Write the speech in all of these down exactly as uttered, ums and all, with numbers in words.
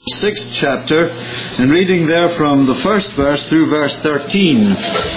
sixth chapter, and reading there from the first verse through verse thirteen.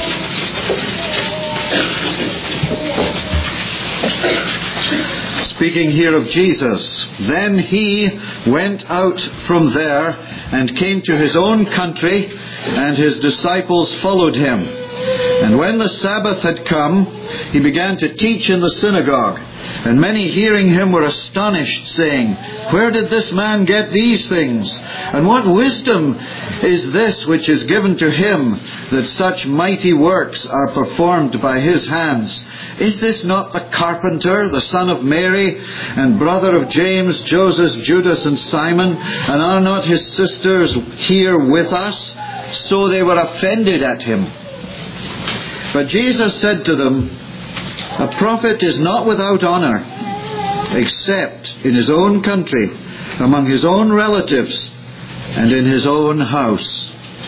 Speaking here of Jesus, "Then he went out from there and came to his own country, and his disciples followed him. And when the Sabbath had come, he began to teach in the synagogue. And many hearing him were astonished, saying, 'Where did this man get these things? And what wisdom is this which is given to him, that such mighty works are performed by his hands? Is this not the carpenter, the son of Mary, and brother of James, Joseph, Judas, and Simon? And are not his sisters here with us?' So they were offended at him. But Jesus said to them, 'A prophet is not without honor, except in his own country, among his own relatives, and in his own house.'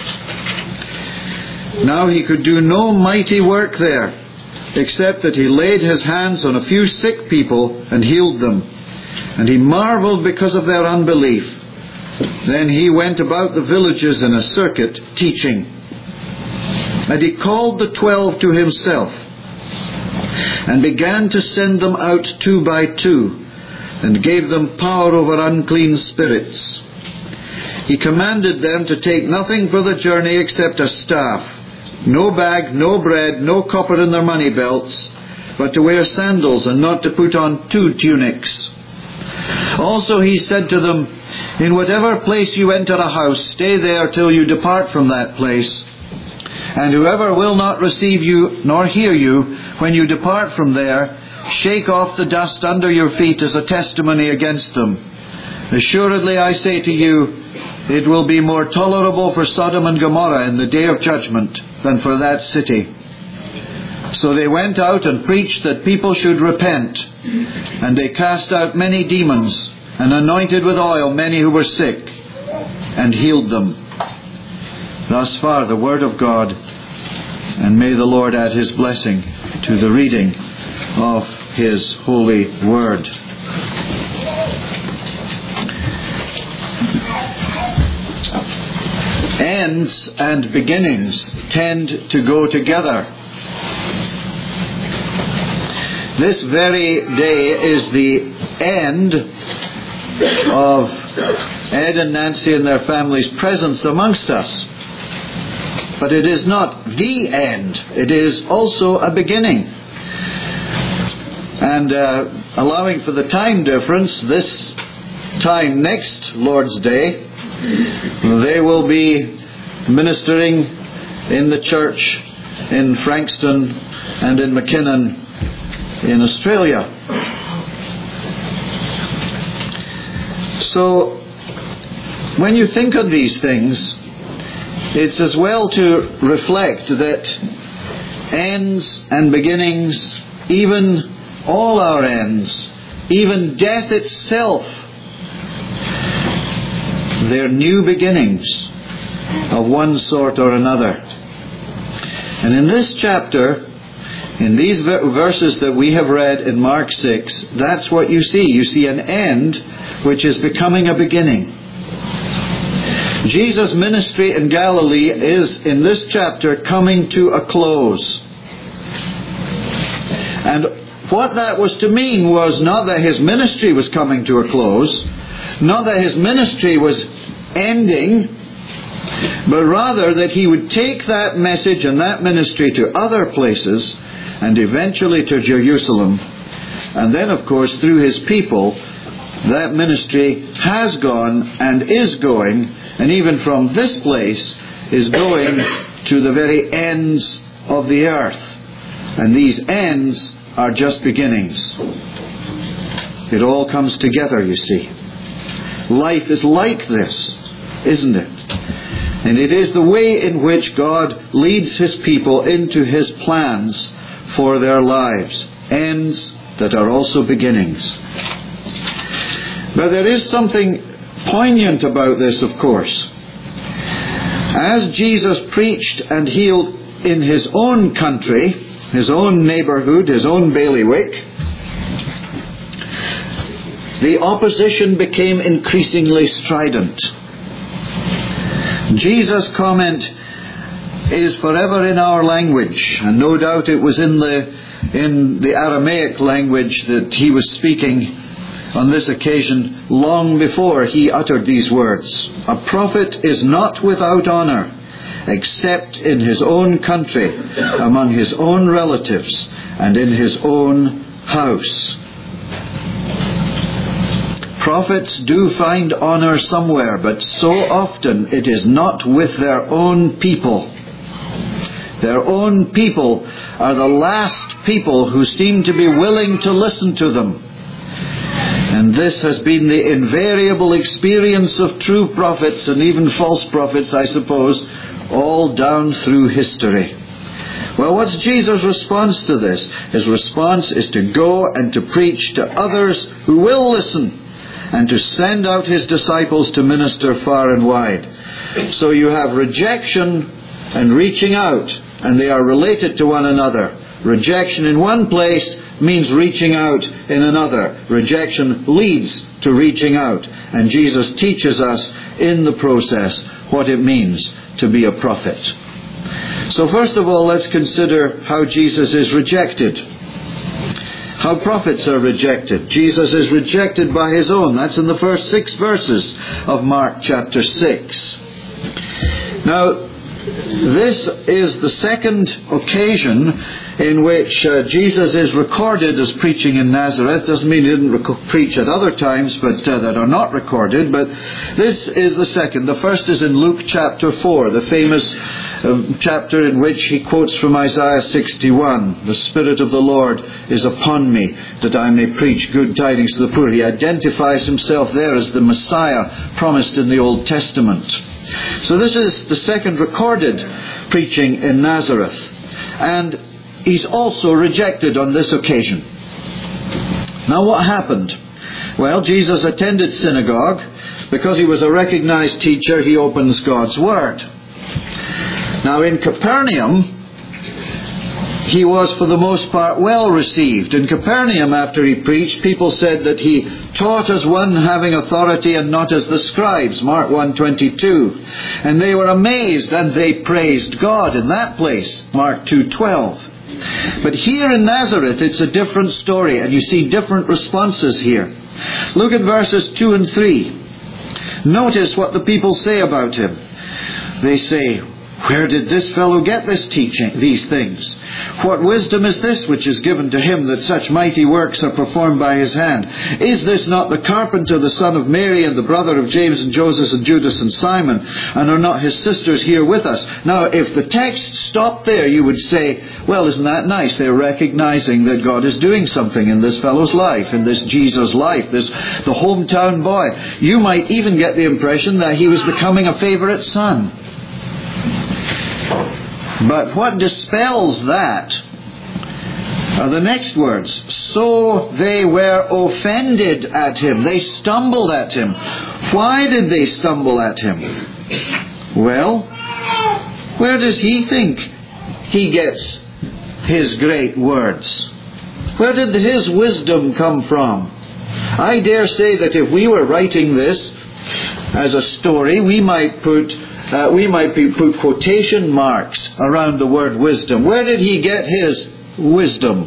Now he could do no mighty work there, except that he laid his hands on a few sick people and healed them. And he marveled because of their unbelief. Then he went about the villages in a circuit, teaching. And he called the twelve to himself, and began to send them out two by two, and gave them power over unclean spirits. He commanded them to take nothing for the journey except a staff, no bag, no bread, no copper in their money belts, but to wear sandals, and not to put on two tunics. Also he said to them, 'In whatever place you enter a house, stay there till you depart from that place. And whoever will not receive you nor hear you when you depart from there, shake off the dust under your feet as a testimony against them. Assuredly I say to you, it will be more tolerable for Sodom and Gomorrah in the day of judgment than for that city.' So they went out and preached that people should repent. And they cast out many demons, and anointed with oil many who were sick, and healed them." Thus far the Word of God, and may the Lord add His blessing to the reading of His holy Word. Ends and beginnings tend to go together. This very day is the end of Ed and Nancy and their family's presence amongst us. But it is not the end. It is also a beginning. And uh, allowing for the time difference, this time next Lord's Day, they will be ministering in the church in Frankston and in McKinnon in Australia. So, when you think of these things, it's as well to reflect that ends and beginnings, even all our ends, even death itself, they're new beginnings of one sort or another. And in this chapter, in these verses that we have read in Mark six, that's what you see. You see an end which is becoming a beginning. Jesus' ministry in Galilee is, in this chapter, coming to a close. And what that was to mean was not that His ministry was coming to a close, not that His ministry was ending, but rather that He would take that message and that ministry to other places, and eventually to Jerusalem. And then, of course, through His people, that ministry has gone and is going, and even from this place is going to the very ends of the earth. And these ends are just beginnings. It all comes together, you see. Life is like this, isn't it? And it is the way in which God leads His people into His plans for their lives. Ends that are also beginnings. But there is something poignant about this, of course. As Jesus preached and healed in His own country, His own neighborhood, His own bailiwick, the opposition became increasingly strident. Jesus' comment is forever in our language, and no doubt it was in the in the Aramaic language that he was speaking on this occasion long before he uttered these words. A prophet is not without honor, except in his own country, among his own relatives, and in his own house. Prophets do find honor somewhere, but so often it is not with their own people. Their own people are the last people who seem to be willing to listen to them. And this has been the invariable experience of true prophets and even false prophets, I suppose, all down through history. Well, what's Jesus' response to this? His response is to go and to preach to others who will listen, and to send out his disciples to minister far and wide. So you have rejection and reaching out, and they are related to one another. Rejection in one place means reaching out in another. Rejection leads to reaching out. And Jesus teaches us in the process what it means to be a prophet. So first of all, let's consider how Jesus is rejected. How prophets are rejected. Jesus is rejected by his own. That's in the first six verses of Mark chapter six. Now, this is the second occasion in which uh, Jesus is recorded as preaching in Nazareth. Doesn't mean he didn't rec- preach at other times, but uh, that are not recorded. But this is the second. The first is in Luke chapter four, the famous uh, chapter in which he quotes from Isaiah sixty-one. The Spirit of the Lord is upon me, that I may preach good tidings to the poor. He identifies himself there as the Messiah promised in the Old Testament. So this is the second recorded preaching in Nazareth. And he's also rejected on this occasion. Now what happened? Well, Jesus attended synagogue. Because he was a recognized teacher, he opens God's Word. Now in Capernaum, he was for the most part well received. In Capernaum, after he preached, people said that he taught as one having authority and not as the scribes, Mark one twenty-two. And they were amazed and they praised God in that place, Mark two twelve. But here in Nazareth, it's a different story, and you see different responses here. Look at verses two and three. Notice what the people say about him. They say, "Where did this fellow get this teaching, these things? What wisdom is this which is given to him that such mighty works are performed by his hand? Is this not the carpenter, the son of Mary, and the brother of James and Joseph and Judas and Simon? And are not his sisters here with us?" Now, if the text stopped there, you would say, well, isn't that nice? They're recognizing that God is doing something in this fellow's life, in this Jesus' life, this the hometown boy. You might even get the impression that he was becoming a favorite son. But what dispels that are the next words. So they were offended at him. They stumbled at him. Why did they stumble at him? Well, where does he think he gets his great words? Where did his wisdom come from? I dare say that if we were writing this as a story, we might put Uh, we might be put quotation marks around the word wisdom. Where did he get his wisdom?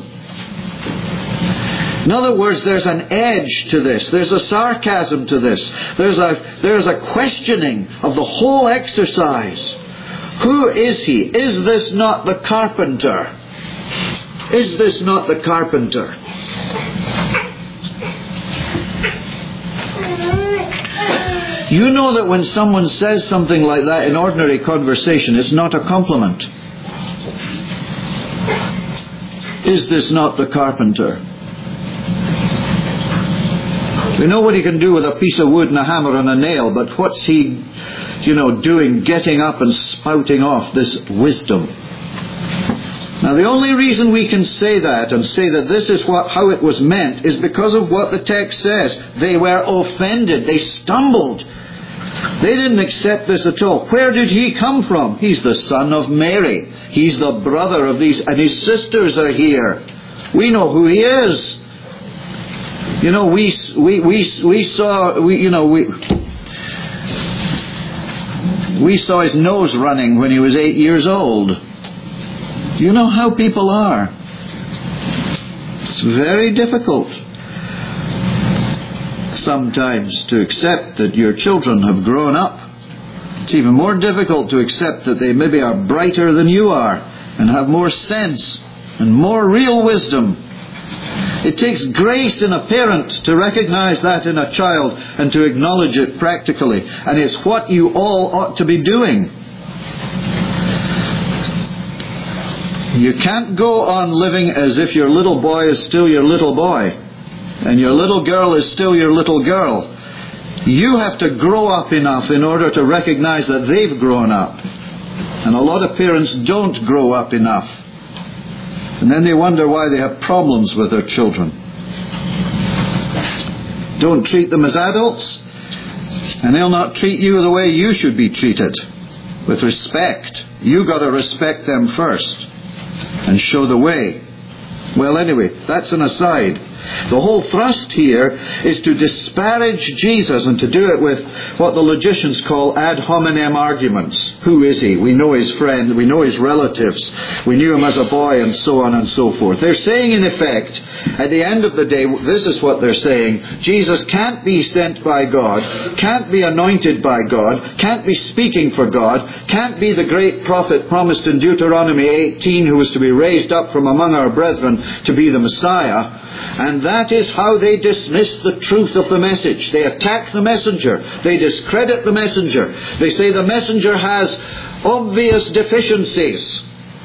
In other words, there's an edge to this. There's a sarcasm to this. There's a, there's a questioning of the whole exercise. Who is he? Is this not the carpenter? Is this not the carpenter? You know that when someone says something like that in ordinary conversation, it's not a compliment. Is this not the carpenter? We know what he can do with a piece of wood and a hammer and a nail, but what's he, you know, doing, getting up and spouting off this wisdom? Now, the only reason we can say that and say that this is what, how it was meant is because of what the text says. They were offended. They stumbled. They didn't accept this at all. Where did he come from? He's the son of Mary. He's the brother of these, and his sisters are here. We know who he is. You know, we we we we saw. We you know we. We saw his nose running when he was eight years old. You know how people are. It's very difficult sometimes to accept that your children have grown up. It's even more difficult to accept that they maybe are brighter than you are and have more sense and more real wisdom. It takes grace in a parent to recognize that in a child and to acknowledge it practically. And it's what you all ought to be doing. You can't go on living as if your little boy is still your little boy and your little girl is still your little girl. You have to grow up enough in order to recognize that they've grown up. And a lot of parents don't grow up enough. And then they wonder why they have problems with their children. Don't treat them as adults, and they'll not treat you the way you should be treated. With respect. You've got to respect them first and show the way. Well, anyway, that's an aside. The whole thrust here is to disparage Jesus and to do it with what the logicians call ad hominem arguments. Who is he? We know his friend. We know his relatives. We knew him as a boy, and so on and so forth. They're saying, in effect, at the end of the day, this is what they're saying. Jesus can't be sent by God, can't be anointed by God, can't be speaking for God, can't be the great prophet promised in Deuteronomy eighteen who was to be raised up from among our brethren to be the Messiah. And that is how they dismiss the truth of the message. They attack the messenger. They discredit the messenger. They say the messenger has obvious deficiencies.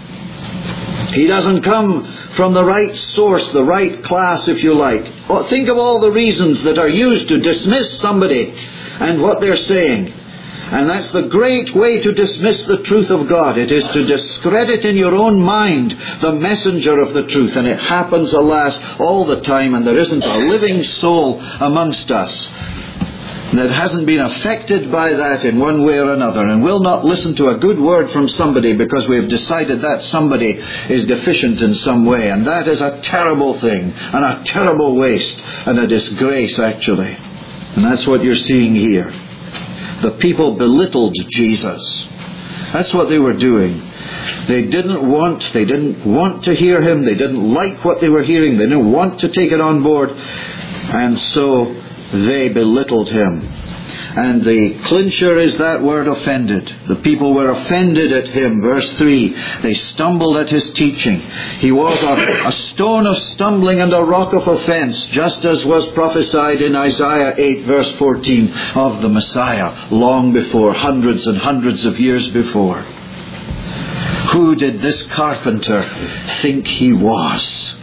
He doesn't come from the right source, the right class, if you like. Well, think of all the reasons that are used to dismiss somebody and what they're saying. And that's the great way to dismiss the truth of God. It is to discredit in your own mind the messenger of the truth. And it happens, alas, all the time. And there isn't a living soul amongst us that hasn't been affected by that in one way or another, and will not listen to a good word from somebody because we have decided that somebody is deficient in some way. And that is a terrible thing, and a terrible waste, and a disgrace, actually. And that's what you're seeing here. The people belittled Jesus. That's what they were doing. They didn't want, they didn't want to hear him. They didn't like what they were hearing. They didn't want to take it on board. And so they belittled him. And the clincher is that word offended. The people were offended at him. Verse three, they stumbled at his teaching. He was a, a stone of stumbling and a rock of offense, just as was prophesied in Isaiah eight verse fourteen of the Messiah, long before, hundreds and hundreds of years before. Who did this carpenter think he was?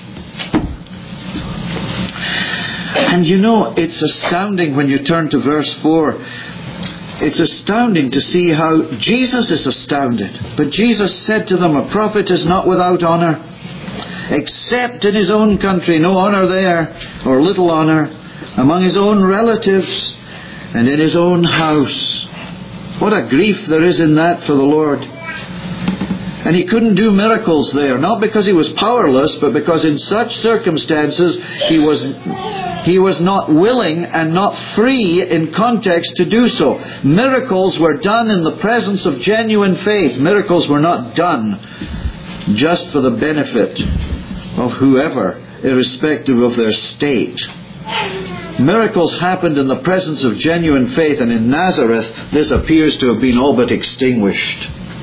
And you know, it's astounding when you turn to verse four. It's astounding to see how Jesus is astounded. But Jesus said to them, a prophet is not without honor, except in his own country. No honor there, or little honor, among his own relatives, and in his own house. What a grief there is in that for the Lord. And he couldn't do miracles there, not because he was powerless, but because in such circumstances he was he was not willing and not free in context to do so. Miracles were done in the presence of genuine faith. Miracles were not done just for the benefit of whoever, irrespective of their state. Miracles happened in the presence of genuine faith, and in Nazareth this appears to have been all but extinguished.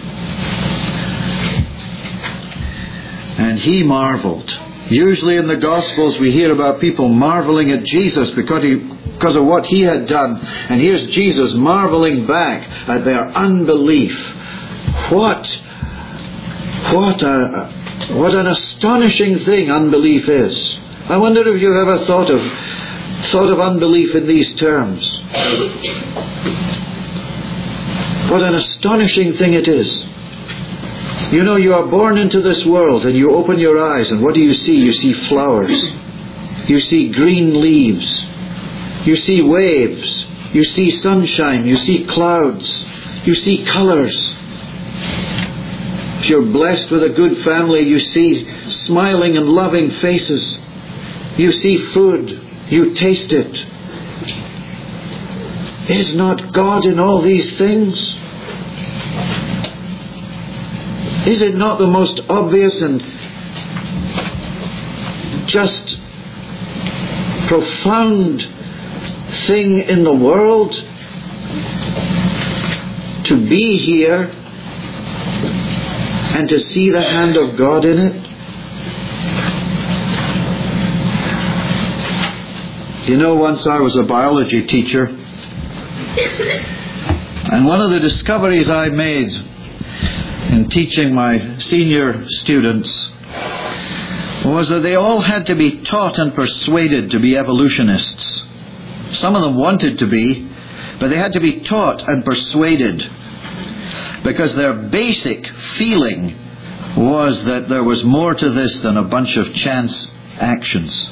And he marveled. Usually in the Gospels we hear about people marveling at Jesus because he, because of what he had done. And here's Jesus marveling back at their unbelief. What, what, a, what an astonishing thing unbelief is. I wonder if you've ever thought of, thought of unbelief in these terms. What an astonishing thing it is. You know, you are born into this world and you open your eyes, and what do you see? You see flowers. You see green leaves. You see waves. You see sunshine. You see clouds. You see colors. If you're blessed with a good family, you see smiling and loving faces. You see food. You taste it. Is not God in all these things? Is it not the most obvious and just profound thing in the world to be here and to see the hand of God in it? You know, once I was a biology teacher, and one of the discoveries I made in teaching my senior students was that they all had to be taught and persuaded to be evolutionists. Some of them wanted to be, but they had to be taught and persuaded, because their basic feeling was that there was more to this than a bunch of chance actions.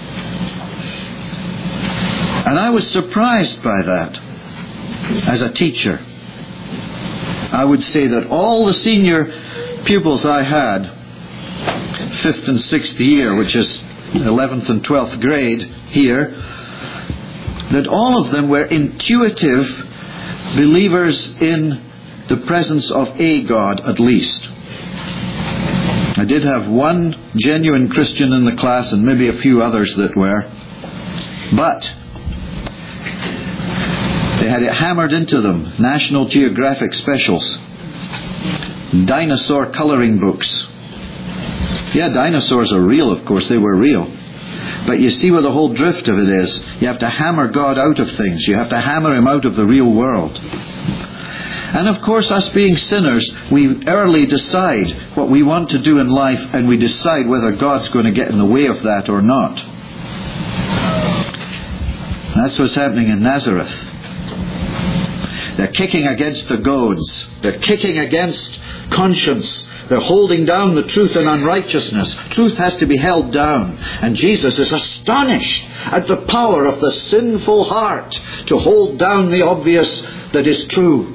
And I was surprised by that as a teacher. I would say that all the senior pupils I had, fifth and sixth year, which is eleventh and twelfth grade here, that all of them were intuitive believers in the presence of a God at least. I did have one genuine Christian in the class and maybe a few others that were. But they had it hammered into them. National Geographic specials. Dinosaur colouring books. Yeah, dinosaurs are real, of course, they were real. But you see what the whole drift of it is. You have to hammer God out of things. You have to hammer Him out of the real world. And of course, us being sinners, we early decide what we want to do in life, and we decide whether God's going to get in the way of that or not. That's what's happening in Nazareth. They're kicking against the goads. They're kicking against conscience. They're holding down the truth and unrighteousness. Truth has to be held down. And Jesus is astonished at the power of the sinful heart to hold down the obvious that is true.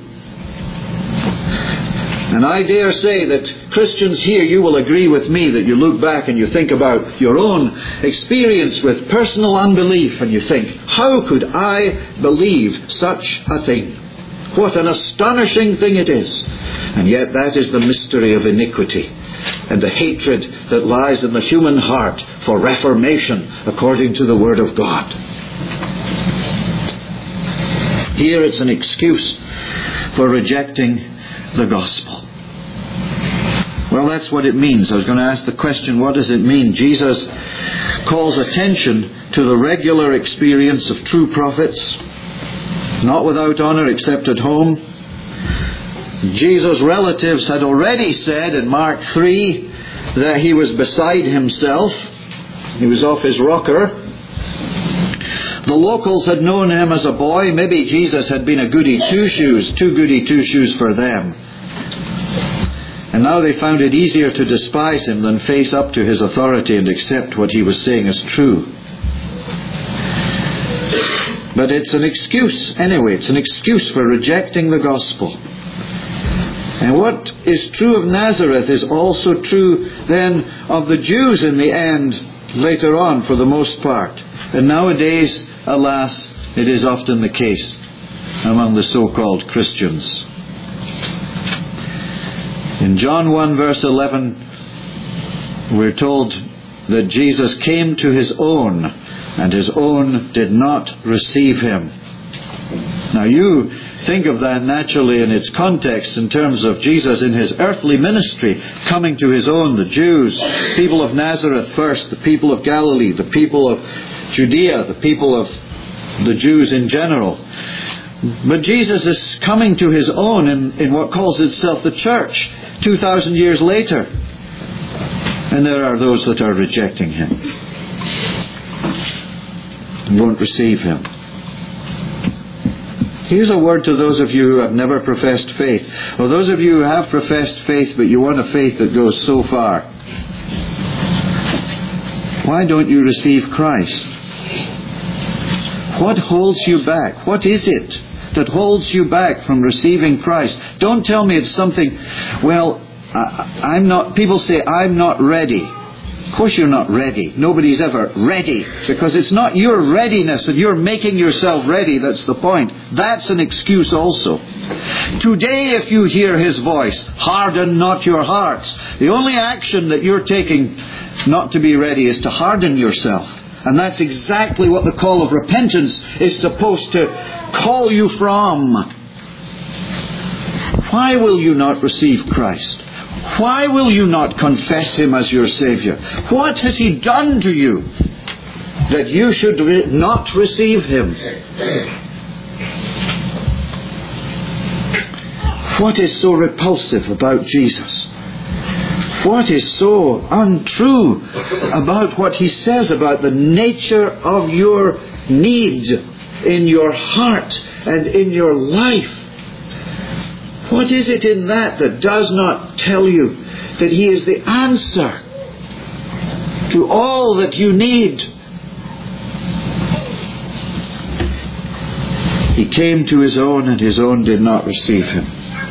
And I dare say that Christians here, you will agree with me that you look back and you think about your own experience with personal unbelief and you think, how could I believe such a thing? What an astonishing thing it is. And yet that is the mystery of iniquity and the hatred that lies in the human heart for reformation according to the Word of God. Here it's an excuse for rejecting the gospel. Well, that's what it means. I was going to ask the question, what does it mean? Jesus calls attention to the regular experience of true prophets, not without honour except at home. Jesus' relatives had already said in Mark three that he was beside himself. He was off his rocker. The locals had known him as a boy. Maybe Jesus had been a goody two-shoes, too goody two-shoes for them. And now they found it easier to despise him than face up to his authority and accept what he was saying as true. But it's an excuse anyway. It's an excuse for rejecting the gospel. And what is true of Nazareth is also true then of the Jews in the end, later on for the most part. And nowadays, alas, it is often the case among the so-called Christians. In John one verse eleven, we're told that Jesus came to his own, and his own did not receive him. Now you think of that naturally in its context in terms of Jesus in his earthly ministry coming to his own, the Jews, people of Nazareth first, the people of Galilee, the people of Judea, the people of the Jews in general. But Jesus is coming to his own in, in what calls itself the church two thousand years later. And there are those that are rejecting him and won't receive him. Here's a word to those of you who have never professed faith, or those of you who have professed faith but you want a faith that goes so far. Why don't you receive Christ? What holds you back? What is it that holds you back from receiving Christ? Don't tell me it's something, well, I, I'm not, people say, I'm not ready. Of course you're not ready. Nobody's ever ready, because it's not your readiness and you're making yourself ready that's the point. That's an excuse also. Today, if you hear His voice, harden not your hearts. The only action that you're taking not to be ready is to harden yourself. And that's exactly what the call of repentance is supposed to call you from. Why will you not receive Christ? Why will you not confess Him as your Savior? What has He done to you that you should re- not receive Him? What is so repulsive about Jesus? What is so untrue about what He says about the nature of your need in your heart and in your life? What is it in that that does not tell you that He is the answer to all that you need? He came to His own, and His own did not receive Him.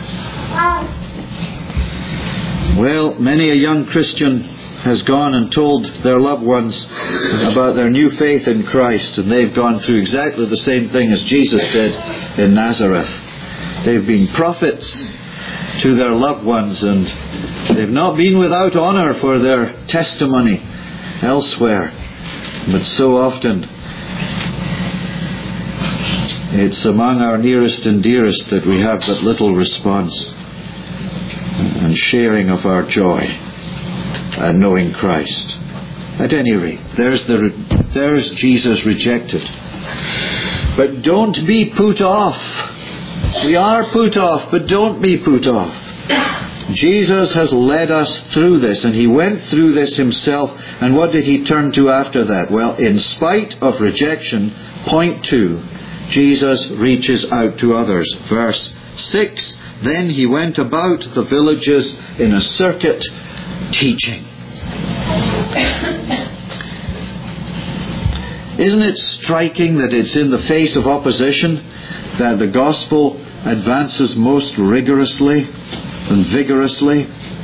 Well, many a young Christian has gone and told their loved ones about their new faith in Christ, and they've gone through exactly the same thing as Jesus did in Nazareth. They've been prophets to their loved ones, and they've not been without honour for their testimony elsewhere. But so often it's among our nearest and dearest that we have but little response and sharing of our joy and knowing Christ. At any rate, there's the there's Jesus rejected. But don't be put off. We are put off, but don't be put off. Jesus has led us through this, and He went through this Himself. And what did He turn to after that? Well, in spite of rejection, point two, Jesus reaches out to others. Verse six, then He went about the villages in a circuit teaching. Isn't it striking that it's in the face of opposition that the gospel advances most rigorously and vigorously?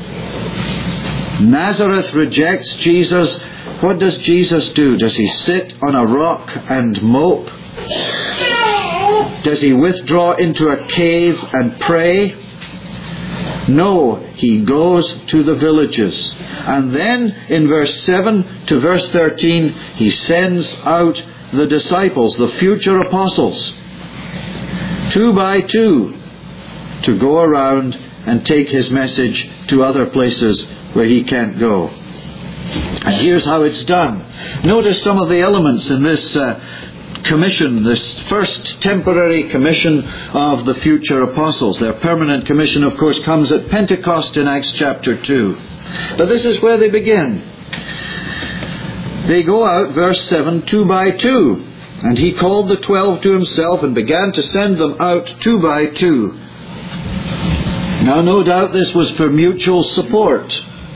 Nazareth rejects Jesus. What does Jesus do? Does He sit on a rock and mope? Does He withdraw into a cave and pray? No, He goes to the villages. And then in verse seven to verse thirteen, He sends out the disciples, the future apostles, two by two, to go around and take His message to other places where He can't go. And here's how it's done. Notice some of the elements in this uh, commission, this first temporary commission of the future apostles. Their permanent commission, of course, comes at Pentecost in Acts chapter two. But this is where they begin. They go out, verse seven, two by two. And He called the twelve to Himself and began to send them out two by two. Now, no doubt this was for mutual support.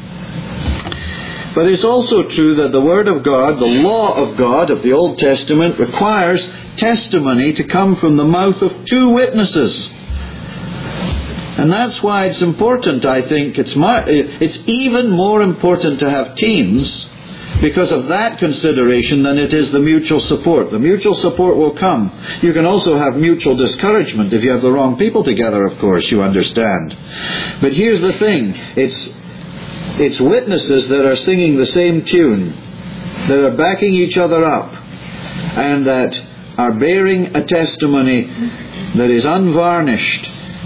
But it's also true that the Word of God, the law of God of the Old Testament, requires testimony to come from the mouth of two witnesses. And that's why it's important, I think. It's, mar- it's even more important to have teams because of that consideration than it is the mutual support. The mutual support will come. You can also have mutual discouragement if you have the wrong people together, of course, you understand. But here's the thing. It's It's witnesses that are singing the same tune, that are backing each other up, and that are bearing a testimony that is unvarnished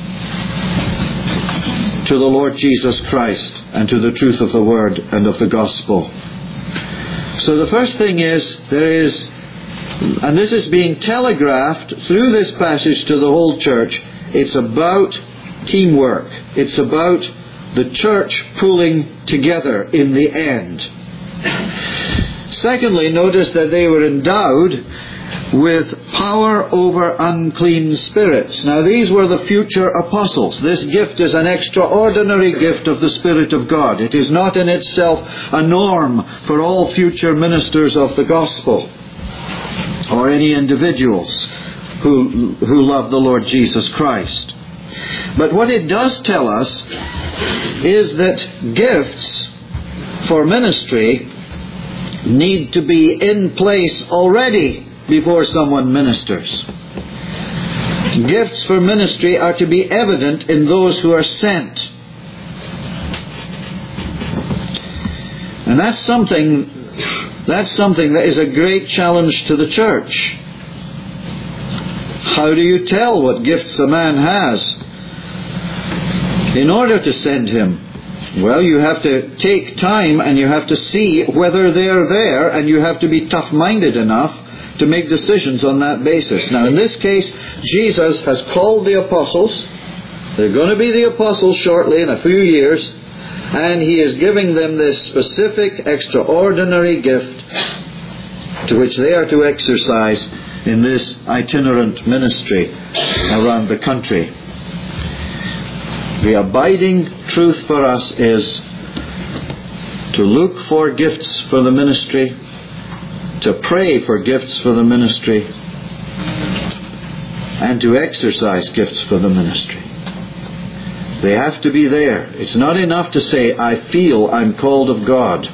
to the Lord Jesus Christ and to the truth of the Word and of the Gospel. So the first thing is, there is, and this is being telegraphed through this passage to the whole church, it's about teamwork. It's about the church pulling together in the end. Secondly, notice that they were endowed with power over unclean spirits. Now, these were the future apostles. This gift is an extraordinary gift of the Spirit of God. It is not in itself a norm for all future ministers of the gospel or any individuals who, who love the Lord Jesus Christ. But what it does tell us is that gifts for ministry need to be in place already before someone ministers. Gifts for ministry are to be evident in those who are sent. And that's something, that's something that is a great challenge to the church. How do you tell what gifts a man has in order to send him? Well, you have to take time and you have to see whether they're there, and you have to be tough-minded enough to make decisions on that basis. Now, in this case, Jesus has called the apostles. They're going to be the apostles shortly, in a few years, and He is giving them this specific, extraordinary gift to which they are to exercise in this itinerant ministry around the country. The abiding truth for us is to look for gifts for the ministry, to pray for gifts for the ministry, and to exercise gifts for the ministry. They have to be there. It's not enough to say, I feel I'm called of God.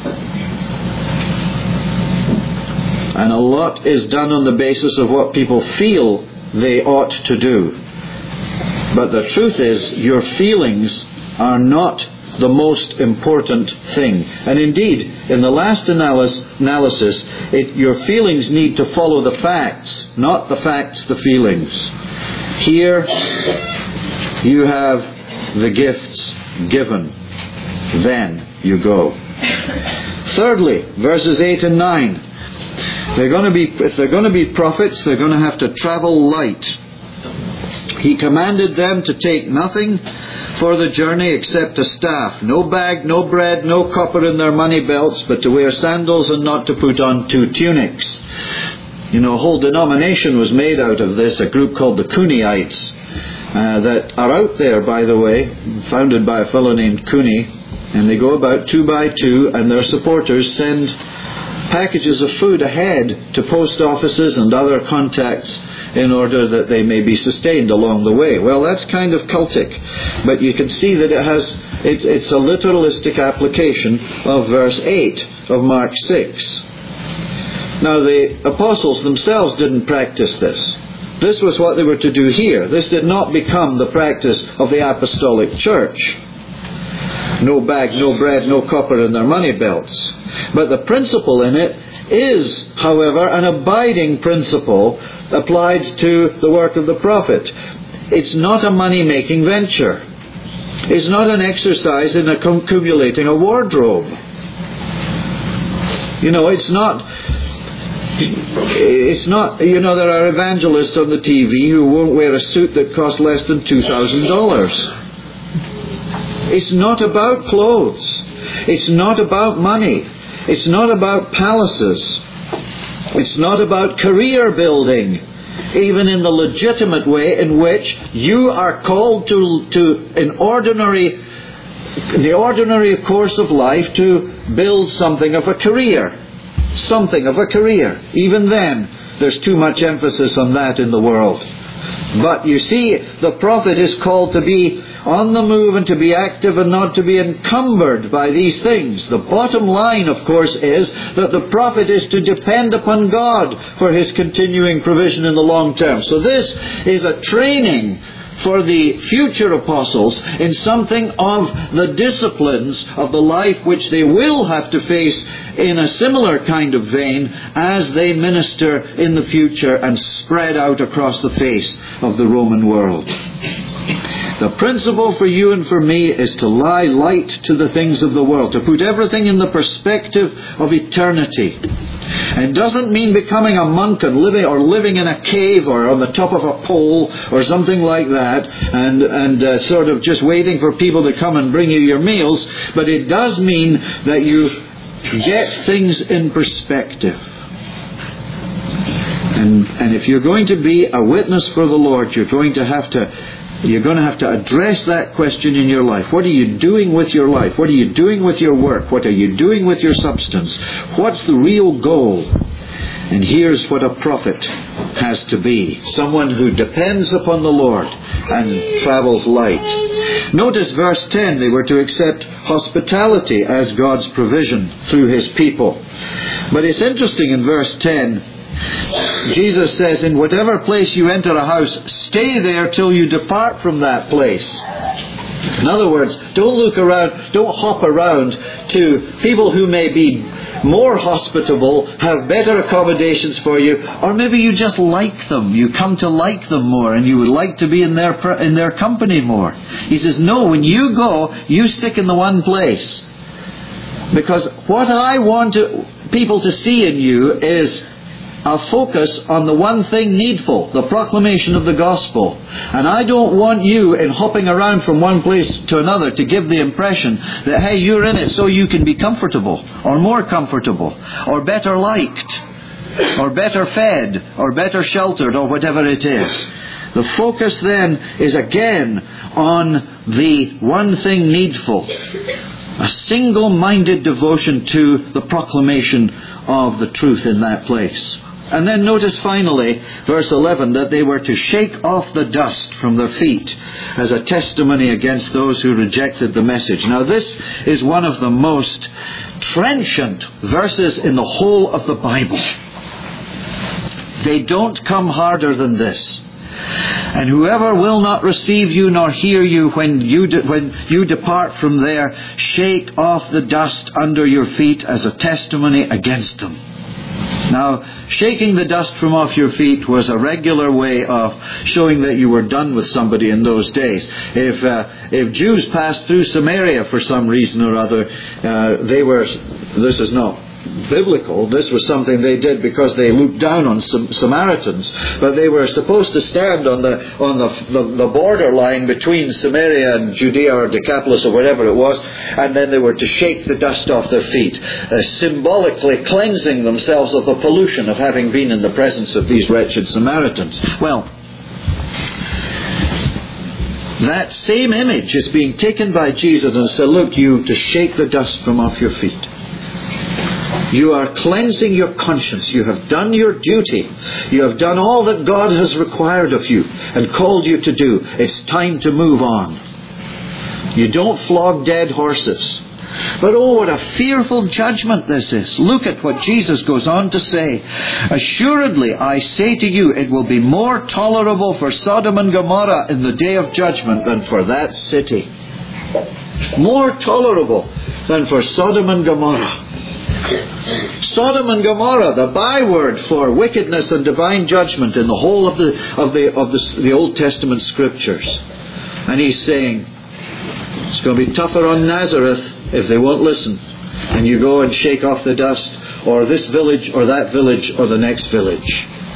And a lot is done on the basis of what people feel they ought to do. But the truth is, your feelings are not the most important thing. And indeed, in the last analysis, it, your feelings need to follow the facts, not the facts, the feelings. Here, you have the gifts given. Then you go. Thirdly, verses eight and nine. They're going to be, if they're going to be prophets, they're going to have to travel light. He commanded them to take nothing for the journey except a staff, no bag, no bread, no copper in their money belts, but to wear sandals and not to put on two tunics. You know, a whole denomination was made out of this, a group called the Cooneyeites, uh, that are out there, by the way, founded by a fellow named Cooney, and they go about two by two, and their supporters send packages of food ahead to post offices and other contacts in order that they may be sustained along the way. Well, that's kind of cultic, but you can see that it has it, it's a literalistic application of verse eight of Mark six. Now, the apostles themselves didn't practice this. This was what they were to do here. This did not become the practice of the apostolic church. No bag, no bread, no copper in their money belts. But the principle in it is, however, an abiding principle applied to the work of the prophet. It's not a money-making venture. It's not an exercise in accumulating a wardrobe. You know, it's not... It's not, you know, there are evangelists on the T V who won't wear a suit that costs less than two thousand dollars. It's not about clothes. It's not about money. It's not about palaces. It's not about career building, even in the legitimate way in which you are called to, to an ordinary, in the ordinary course of life, to build something of a career. Something of a career. Even then, there's too much emphasis on that in the world. But you see, the prophet is called to be on the move and to be active and not to be encumbered by these things. The bottom line, of course, is that the prophet is to depend upon God for his continuing provision in the long term. So this is a training for the future apostles in something of the disciplines of the life which they will have to face in a similar kind of vein as they minister in the future and spread out across the face of the Roman world. The principle for you and for me is to lie light to the things of the world, to put everything in the perspective of eternity. And it doesn't mean becoming a monk and living or living in a cave or on the top of a pole or something like that, and and uh, sort of just waiting for people to come and bring you your meals. But it does mean that you get things in perspective. And and if you're going to be a witness for the Lord, you're going to have to You're going to have to address that question in your life. What are you doing with your life? What are you doing with your work? What are you doing with your substance? What's the real goal? And here's what a prophet has to be. Someone who depends upon the Lord and travels light. Notice verse ten, they were to accept hospitality as God's provision through His people. But it's interesting in verse ten, Jesus says, in whatever place you enter a house, stay there till you depart from that place. In other words, don't look around, don't hop around to people who may be more hospitable, have better accommodations for you, or maybe you just like them. You come to like them more and you would like to be in their in their company more. He says, no, when you go, you stick in the one place. Because what I want to, people to see in you is a focus on the one thing needful, the proclamation of the gospel. And I don't want you in hopping around from one place to another to give the impression that, hey, you're in it so you can be comfortable, or more comfortable, or better liked, or better fed, or better sheltered, or whatever it is. The focus then is again on the one thing needful. A single-minded devotion to the proclamation of the truth in that place. And then notice finally, verse eleven, that they were to shake off the dust from their feet as a testimony against those who rejected the message. Now this is one of the most trenchant verses in the whole of the Bible. They don't come harder than this. And whoever will not receive you nor hear you when you de- when you depart from there, shake off the dust under your feet as a testimony against them. Now, shaking the dust from off your feet was a regular way of showing that you were done with somebody in those days. If uh, if Jews passed through Samaria for some reason or other, uh, they were, this is not biblical, this was something they did because they looked down on Sam- Samaritans, but they were supposed to stand on the on the, the the border line between Samaria and Judea or Decapolis or whatever it was, and then they were to shake the dust off their feet, uh, symbolically cleansing themselves of the pollution of having been in the presence of these wretched Samaritans. Well, that same image is being taken by Jesus and said, look, you to shake the dust from off your feet. You are cleansing your conscience. You have done your duty. You have done all that God has required of you and called you to do. It's time to move on. You don't flog dead horses. But oh, what a fearful judgment this is. Look at what Jesus goes on to say. Assuredly, I say to you, it will be more tolerable for Sodom and Gomorrah in the day of judgment than for that city. More tolerable than for Sodom and Gomorrah. Sodom and Gomorrah, the byword for wickedness and divine judgment in the whole of the of the of the, the Old Testament Scriptures. And he's saying it's going to be tougher on Nazareth if they won't listen. And you go and shake off the dust, or this village, or that village, or the next village.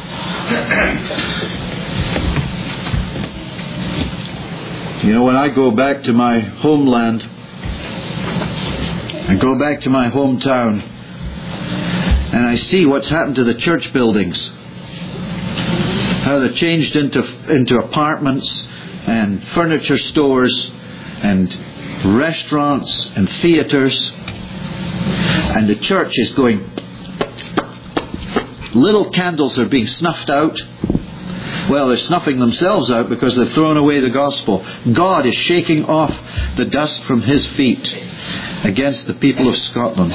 You know, when I go back to my homeland, I go back to my hometown, and I see what's happened to the church buildings. How they're changed into into apartments and furniture stores and restaurants and theatres. And the church is going... Little candles are being snuffed out. Well, they're snuffing themselves out because they've thrown away the gospel. God is shaking off the dust from His feet against the people of Scotland.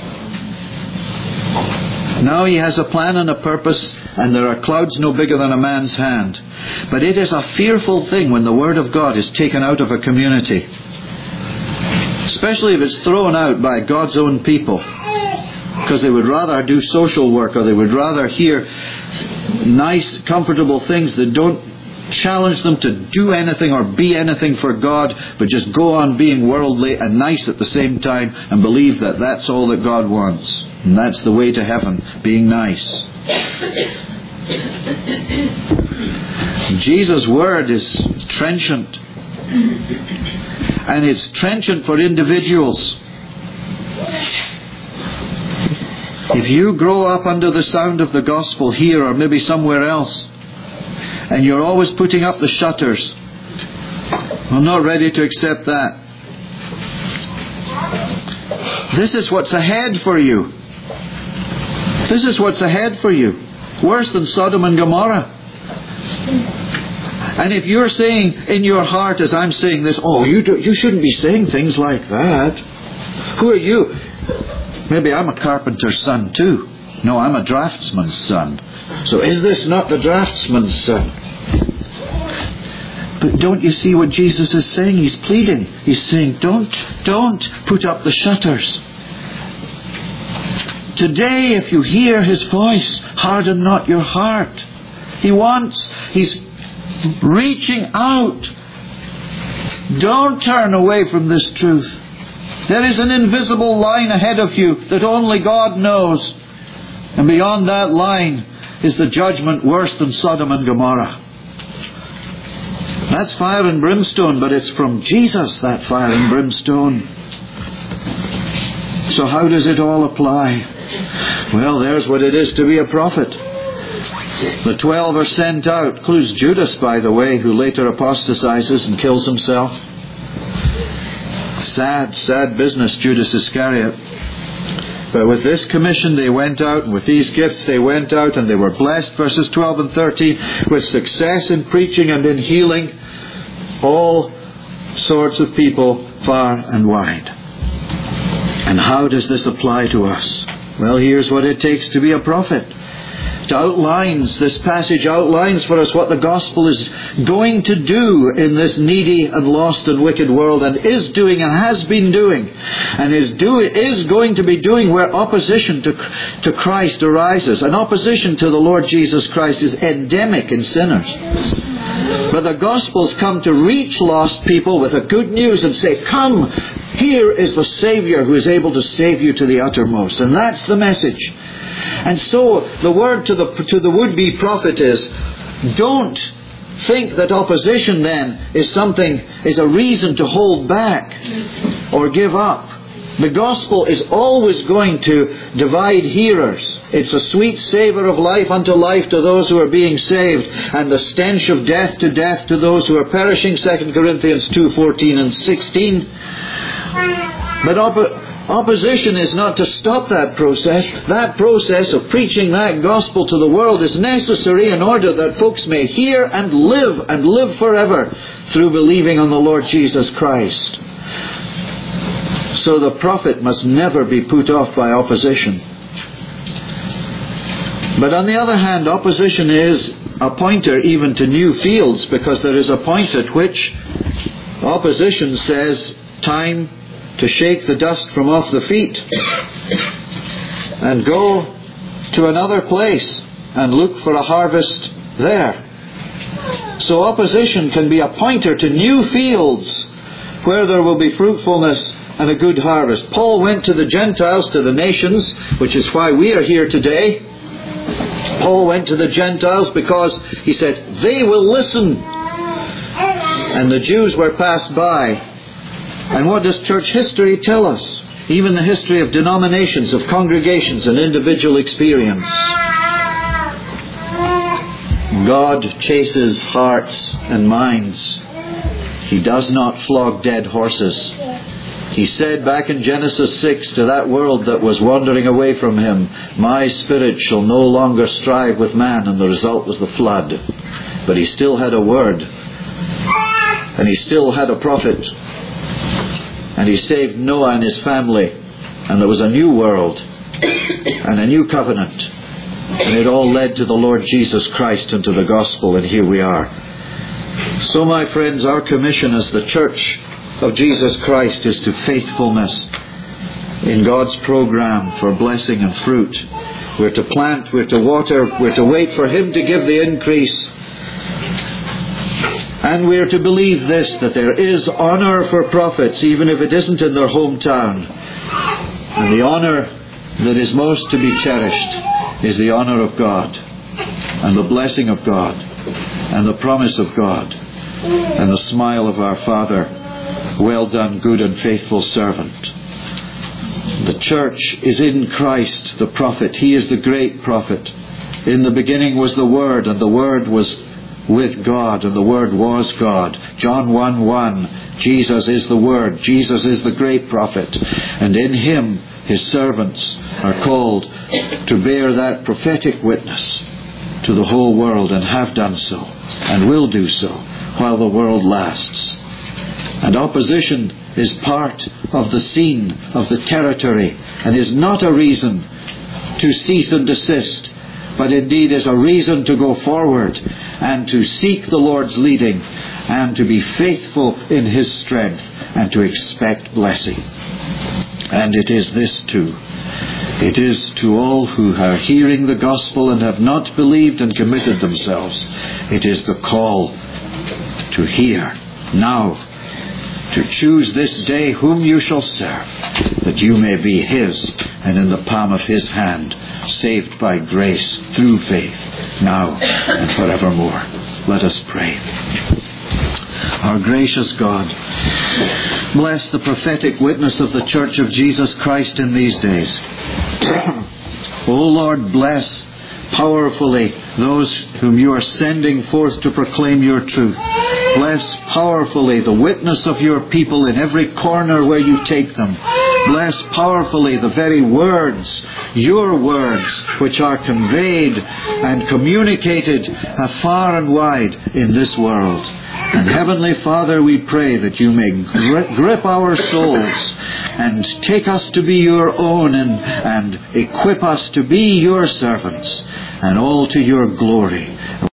Now He has a plan and a purpose, and there are clouds no bigger than a man's hand. But it is a fearful thing when the Word of God is taken out of a community. Especially if it's thrown out by God's own people. Because they would rather do social work, or they would rather hear nice, comfortable things that don't challenge them to do anything or be anything for God, but just go on being worldly and nice at the same time and believe that that's all that God wants. And that's the way to heaven, being nice. Jesus' word is trenchant. And it's trenchant for individuals. If you grow up under the sound of the gospel here or maybe somewhere else, and you're always putting up the shutters, I'm not ready to accept that. This is what's ahead for you. This is what's ahead for you. Worse than Sodom and Gomorrah. And if you're saying in your heart as I'm saying this, oh, you do, you shouldn't be saying things like that. Who are you? Maybe I'm a carpenter's son too. No, I'm a draftsman's son. So is this not the draftsman's son? But don't you see what Jesus is saying? He's pleading. He's saying, don't, don't put up the shutters. Today, if you hear His voice, harden not your heart. He wants, He's reaching out. Don't turn away from this truth. There is an invisible line ahead of you that only God knows. And beyond that line is the judgment worse than Sodom and Gomorrah. That's fire and brimstone, but it's from Jesus, that fire and brimstone. So how does it all apply? Well, there's what it is to be a prophet. The twelve are sent out. Includes Judas, by the way, who later apostatizes and kills himself. Sad, sad business, Judas Iscariot. But with this commission they went out, and with these gifts they went out, and they were blessed, verses twelve and thirteen, with success in preaching and in healing all sorts of people far and wide. And how does this apply to us? Well, here's what it takes to be a prophet. It outlines, this passage outlines for us what the gospel is going to do in this needy and lost and wicked world, and is doing and has been doing, and is do, is going to be doing where opposition to, to Christ arises. And opposition to the Lord Jesus Christ is endemic in sinners. But the gospel's come to reach lost people with the good news and say, come, here is the Savior who is able to save you to the uttermost. And that's the message. And so the word to the to the would-be prophet is, don't think that opposition then is something, is a reason to hold back or give up. The gospel is always going to divide hearers. It's a sweet savour of life unto life to those who are being saved, and the stench of death to death to those who are perishing, Second Corinthians two fourteen and sixteen. But op- opposition is not to stop that process. That process of preaching that gospel to the world is necessary in order that folks may hear and live, and live forever through believing on the Lord Jesus Christ. So the prophet must never be put off by opposition. But on the other hand, opposition is a pointer even to new fields, because there is a point at which opposition says, time to shake the dust from off the feet and go to another place and look for a harvest there. So opposition can be a pointer to new fields where there will be fruitfulness and a good harvest. Paul went to the Gentiles, to the nations, which is why we are here today. Paul went to the Gentiles because he said, they will listen. And the Jews were passed by. And what does church history tell us? Even the history of denominations, of congregations and individual experience. God chases hearts and minds. He does not flog dead horses. He said back in Genesis six to that world that was wandering away from Him, my spirit shall no longer strive with man, and the result was the flood. But He still had a word, and He still had a prophet, and He saved Noah and his family, and there was a new world and a new covenant, and it all led to the Lord Jesus Christ and to the gospel, and here we are. So my friends, our commission as the church of Jesus Christ is to faithfulness in God's program for blessing and fruit. We're to plant, we're to water, we're to wait for Him to give the increase. And we're to believe this, that there is honour for prophets, even if it isn't in their hometown. And the honour that is most to be cherished is the honour of God, and the blessing of God, and the promise of God, and the smile of our Father. Well done, good and faithful servant. The church is in Christ, the prophet. He is the great prophet. In the beginning was the Word, and the Word was with God, and the Word was God. John one one. Jesus is the Word. Jesus is the great prophet. And in Him His servants are called to bear that prophetic witness to the whole world, and have done so, and will do so, while the world lasts. And opposition is part of the scene, of the territory, and is not a reason to cease and desist, but indeed is a reason to go forward and to seek the Lord's leading, and to be faithful in His strength, and to expect blessing. And it is this too. It is to all who are hearing the gospel and have not believed and committed themselves. It is the call to hear now, to choose this day whom you shall serve, that you may be His, and in the palm of His hand, saved by grace through faith, now and forevermore. Let us pray. Our gracious God, bless the prophetic witness of the Church of Jesus Christ in these days. O Lord, bless powerfully those whom you are sending forth to proclaim your truth. Bless powerfully the witness of your people in every corner where you take them. Bless powerfully the very words, your words, which are conveyed and communicated far and wide in this world. And Heavenly Father, we pray that you may gri- grip our souls and take us to be your own, and, and equip us to be your servants, and all to your glory.